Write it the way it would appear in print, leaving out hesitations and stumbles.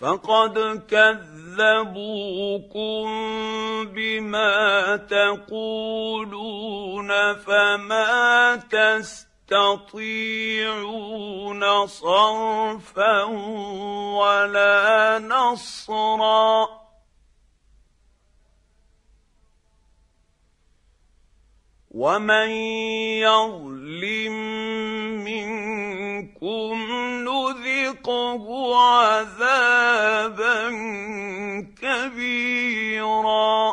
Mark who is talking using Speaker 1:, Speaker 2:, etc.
Speaker 1: فقد كذبوكم بما تقولون فما تستطيعون صرفا ولا نصرا ومن يظلم منكم نذقه عذابا كبيرا.